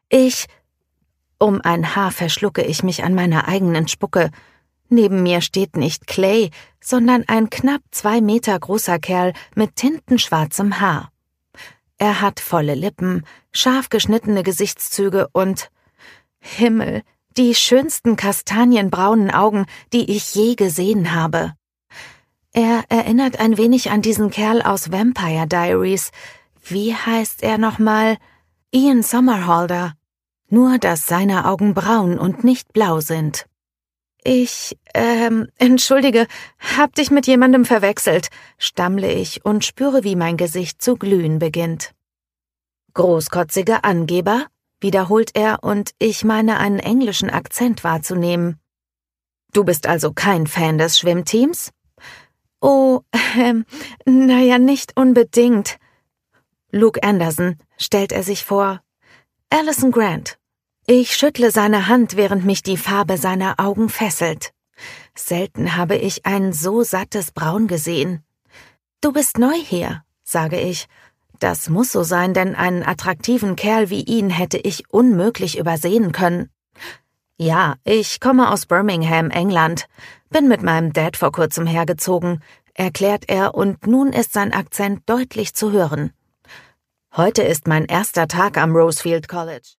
Um ein Haar verschlucke ich mich an meiner eigenen Spucke. Neben mir steht nicht Clay, sondern ein knapp 2 Meter großer Kerl mit tintenschwarzem Haar. Er hat volle Lippen, scharf geschnittene Gesichtszüge und Himmel, die schönsten kastanienbraunen Augen, die ich je gesehen habe. Er erinnert ein wenig an diesen Kerl aus Vampire Diaries. Wie heißt er nochmal? Ian Somerhalder. Nur, dass seine Augen braun und nicht blau sind. Entschuldige, hab dich mit jemandem verwechselt, stammle ich und spüre, wie mein Gesicht zu glühen beginnt. Großkotzige Angeber, wiederholt er, und ich meine einen englischen Akzent wahrzunehmen. Du bist also kein Fan des Schwimmteams? Oh, naja, nicht unbedingt. Luke Anderson, stellt er sich vor. Alison Grant. Ich schüttle seine Hand, während mich die Farbe seiner Augen fesselt. Selten habe ich ein so sattes Braun gesehen. Du bist neu hier, sage ich. Das muss so sein, denn einen attraktiven Kerl wie ihn hätte ich unmöglich übersehen können. Ja, ich komme aus Birmingham, England. Bin mit meinem Dad vor kurzem hergezogen, erklärt er, und nun ist sein Akzent deutlich zu hören. Heute ist mein erster Tag am Rosefield College.